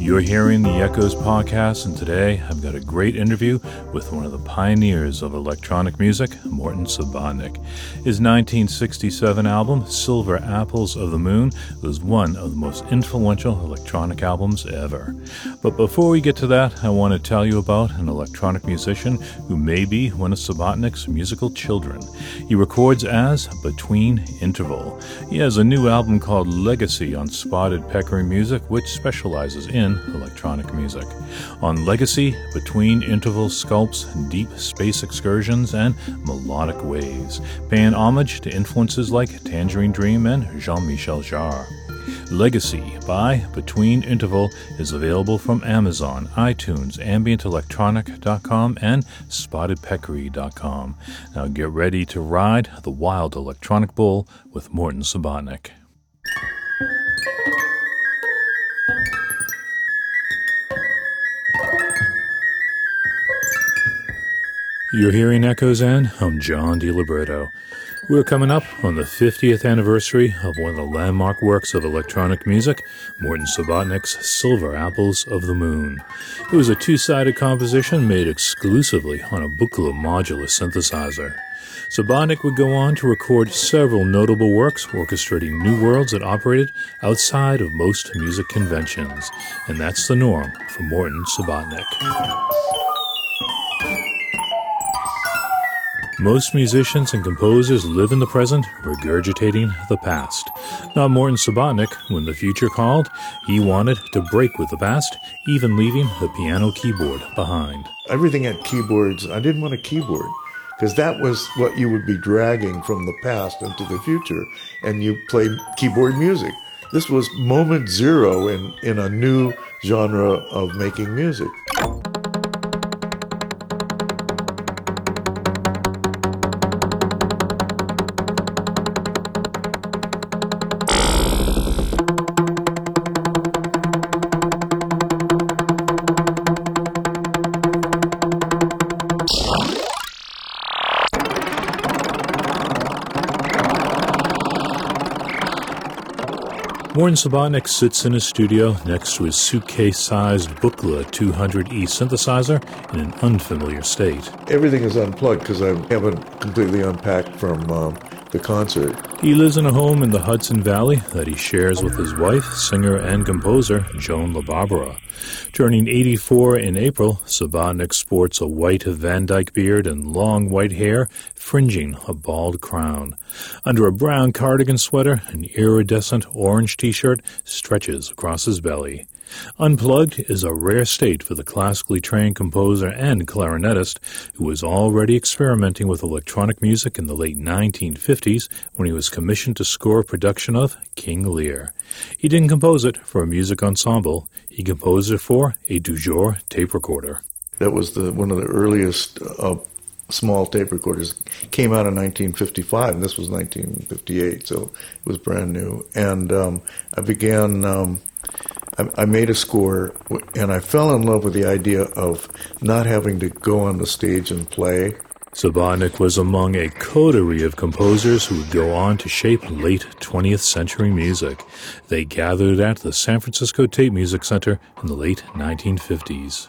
You're hearing the Echoes podcast, and today I've got a great interview with one of the pioneers of electronic music, Morton Subotnick. His 1967 album, Silver Apples of the Moon, was one of the most influential electronic albums ever. But before we get to that, I want to tell you about an electronic musician who may be one of Subotnick's musical children. He records as Between Interval. He has a new album called Legacy on Spotted Peccary Music, which specializes in electronic music. On Legacy, Between Interval sculpts deep space excursions and melodic waves, paying homage to influences like Tangerine Dream and Jean-Michel Jarre. Legacy by Between Interval is available from Amazon, iTunes, AmbientElectronic.com, and SpottedPeccary.com. Now get ready to ride the wild electronic bull with Morton Subotnick. You're hearing Echoes, and I'm John DiLiberto. We're coming up on the 50th anniversary of one of the landmark works of electronic music, Morton Subotnick's Silver Apples of the Moon. It was a two-sided composition made exclusively on a Buchla modular synthesizer. Subotnick would go on to record several notable works orchestrating new worlds that operated outside of most music conventions. And that's the norm for Morton Subotnick. Most musicians and composers live in the present, regurgitating the past. Not Morton Subotnick. When the future called, he wanted to break with the past, even leaving the piano keyboard behind. Everything had keyboards. I didn't want a keyboard, because that was what you would be dragging from the past into the future, and you played keyboard music. This was moment zero in a new genre of making music. Morton Subotnick sits in his studio next to his suitcase-sized Buchla 200E synthesizer in an unfamiliar state. Everything is unplugged because I haven't completely unpacked from the concert. He lives in a home in the Hudson Valley that he shares with his wife, singer and composer Joan LaBarbera. Turning 84 in April, Subotnick sports a white Van Dyke beard and long white hair fringing a bald crown. Under a brown cardigan sweater, an iridescent orange t-shirt stretches across his belly. Unplugged is a rare state for the classically trained composer and clarinetist who was already experimenting with electronic music in the late 1950s when he was commissioned to score a production of King Lear. He didn't compose it for a music ensemble. He composed it for a du jour tape recorder. That was one of the earliest small tape recorders. Came out in 1955, and this was 1958, so it was brand new. And I began... I made a score, and I fell in love with the idea of not having to go on the stage and play. Subotnick was among a coterie of composers who would go on to shape late 20th century music. They gathered at the San Francisco Tape Music Center in the late 1950s.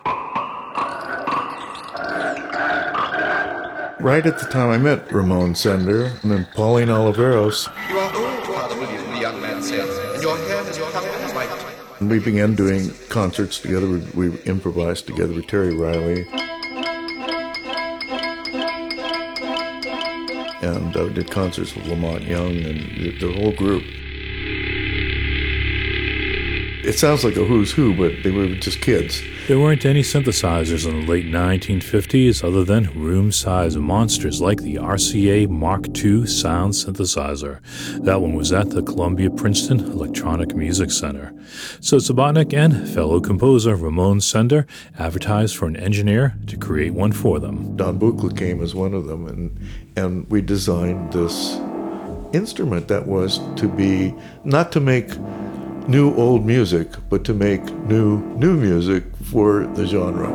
Right at the time I met Ramon Sender and then Pauline Oliveros. You are old, the young man said, and your hair has become white. And we began doing concerts together. We improvised together with Terry Riley. And did concerts with Lamont Young and the whole group. It sounds like a who's who, but they were just kids. There weren't any synthesizers in the late 1950s other than room-sized monsters like the RCA Mark II sound synthesizer. That one was at the Columbia Princeton Electronic Music Center. So Subotnick and fellow composer Ramon Sender advertised for an engineer to create one for them. Don Buchla came as one of them, and we designed this instrument that was to be, not to make new old music, but to make new music for the genre.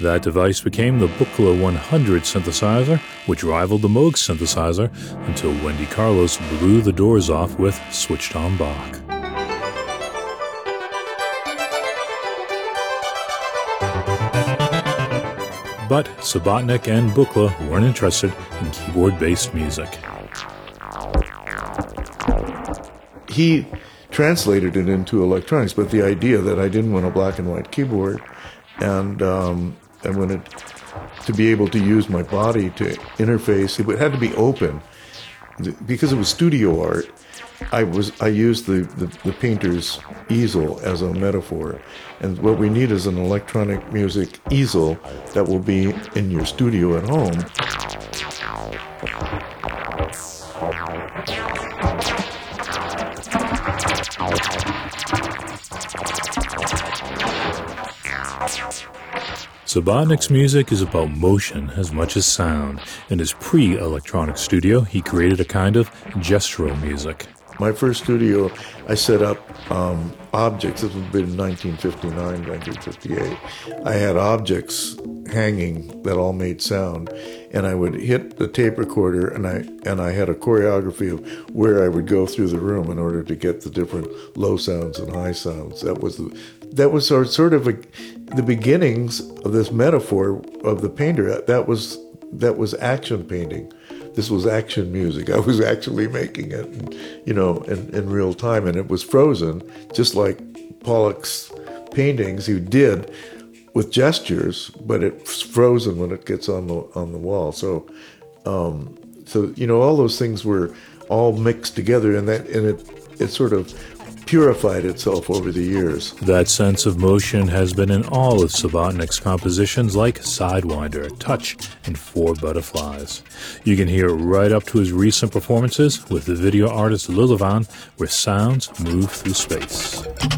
That device became the Buchla 100 synthesizer, which rivaled the Moog synthesizer until Wendy Carlos blew the doors off with Switched on Bach. But Subotnick and Buchla weren't interested in keyboard-based music. He translated it into electronics, but the idea that I didn't want a black and white keyboard, and I wanted to be able to use my body to interface. It had to be open because it was studio art. I used the painter's easel as a metaphor, and what we need is an electronic music easel that will be in your studio at home. Subotnick's music is about motion as much as sound. In his pre-electronic studio, he created a kind of gestural music. My first studio, I set up objects. This would have been 1959, 1958. I had objects hanging that all made sound, and I would hit the tape recorder, and I had a choreography of where I would go through the room in order to get the different low sounds and high sounds. That was sort of the beginnings of this metaphor of the painter. That was action painting. This was action music. I was actually making it, in real time, and it was frozen, just like Pollock's paintings he did with gestures, but it's frozen when it gets on the wall. So all those things were all mixed together, and it sort of purified itself over the years. That sense of motion has been in all of Subotnick's compositions like Sidewinder, Touch, and Four Butterflies. You can hear it right up to his recent performances with the video artist Lulavan, where sounds move through space.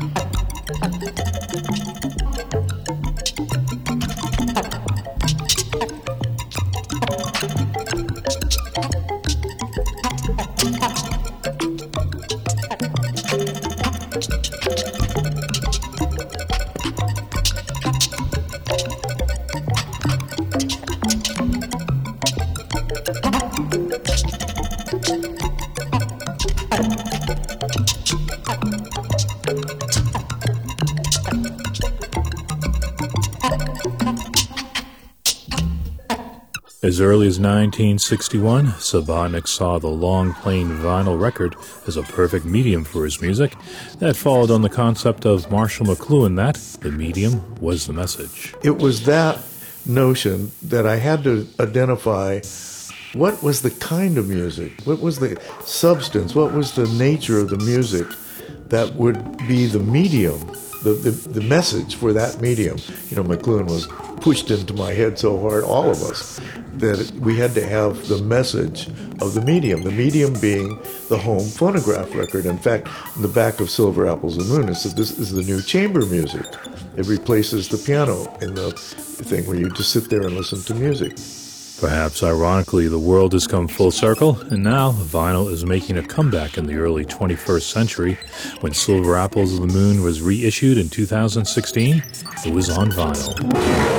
As early as 1961, Subotnick saw the long plain vinyl record as a perfect medium for his music. That followed on the concept of Marshall McLuhan that the medium was the message. It was that notion that I had to identify what was the kind of music, what was the substance, what was the nature of the music that would be the medium, the message for that medium. McLuhan was pushed into my head so hard, all of us, that we had to have the message of the medium being the home phonograph record. In fact, in the back of Silver Apples and Moon, it said this is the new chamber music. It replaces the piano in the thing where you just sit there and listen to music. Perhaps ironically, the world has come full circle, and now vinyl is making a comeback in the early 21st century. When Silver Apples of the Moon was reissued in 2016, it was on vinyl.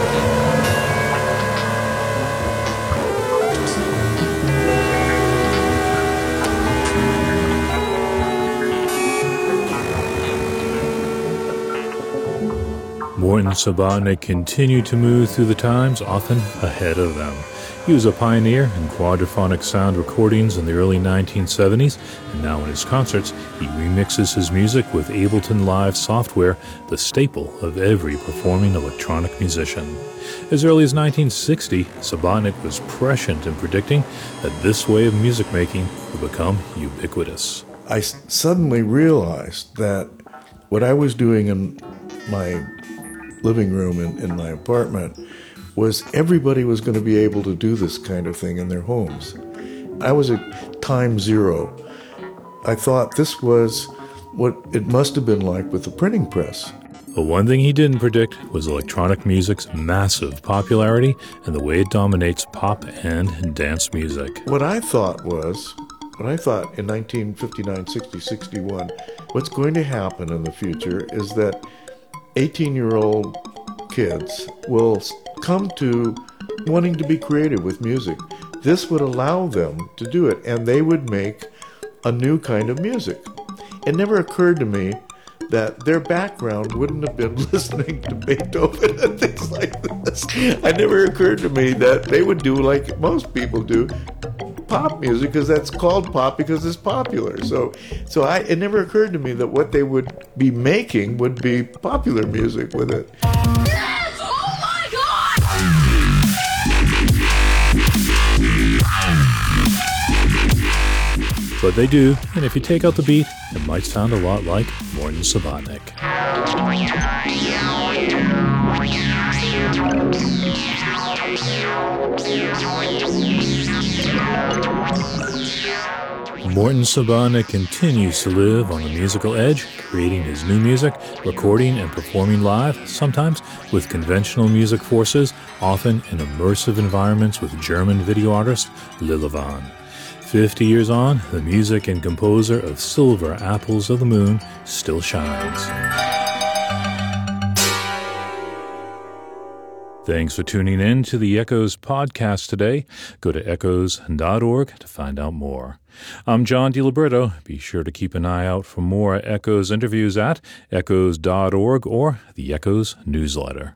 Morton Subotnick continued to move through the times, often ahead of them. He was a pioneer in quadraphonic sound recordings in the early 1970s, and now in his concerts, he remixes his music with Ableton Live software, the staple of every performing electronic musician. As early as 1960, Subotnick was prescient in predicting that this way of music making would become ubiquitous. I suddenly realized that what I was doing in my living room in my apartment was everybody was going to be able to do this kind of thing in their homes. I was at time zero. I thought this was what it must have been like with the printing press. But one thing he didn't predict was electronic music's massive popularity and the way it dominates pop and dance music. What I thought in 1959, 60, 61, what's going to happen in the future is that 18-year-old kids will come to wanting to be creative with music. This would allow them to do it, and they would make a new kind of music. It never occurred to me that their background wouldn't have been listening to Beethoven and things like this. It never occurred to me that they would do like most people do, pop music, because that's called pop because it's popular. So it never occurred to me that what they would be making would be popular music with it. Yes! Oh my God! But they do, and if you take out the beat, it might sound a lot like Morton Subotnick. Morton Subotnick continues to live on the musical edge, creating his new music, recording and performing live, sometimes with conventional music forces, often in immersive environments with German video artist Lillevan. 50 years on, the music and composer of Silver Apples of the Moon still shines. Thanks for tuning in to the Echoes podcast today. Go to echoes.org to find out more. I'm John DiLiberto. Be sure to keep an eye out for more Echoes interviews at echoes.org or the Echoes newsletter.